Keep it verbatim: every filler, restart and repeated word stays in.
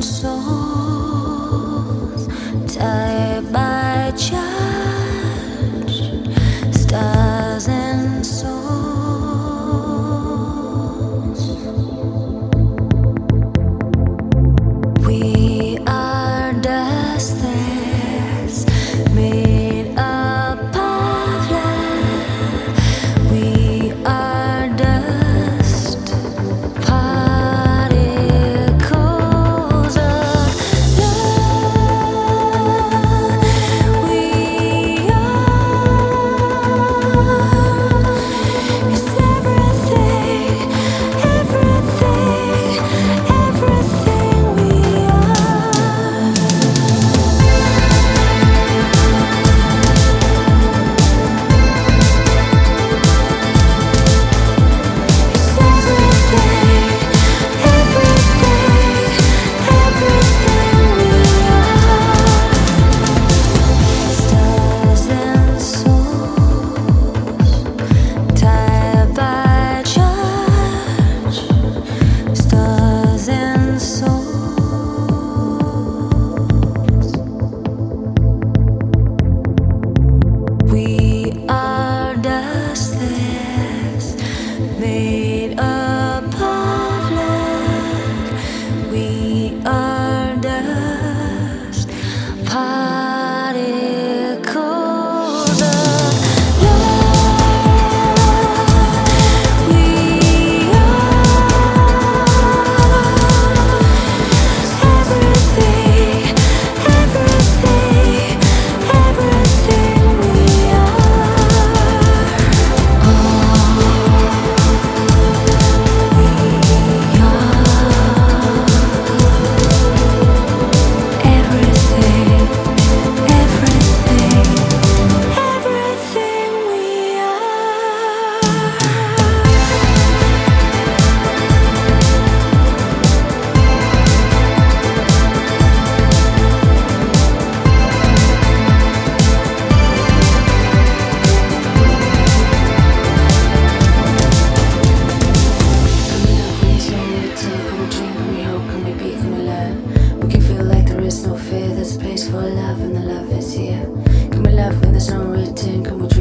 souls, tied by charge, stars and souls. We are dust that's made up of light. We are dust, particles of love. We are, it's everything, everything, everything we are. It's everything, everything, everything we are. Stars and souls, tied by charge. Stars and souls. We are dust that's made up of light. We are dust, particles of love. We are everything, everything, everything we are. Everything, everything, everything we are. We can feel like there is no fear. There's a place for love, and the love is here. Can we love when there's no return? Can we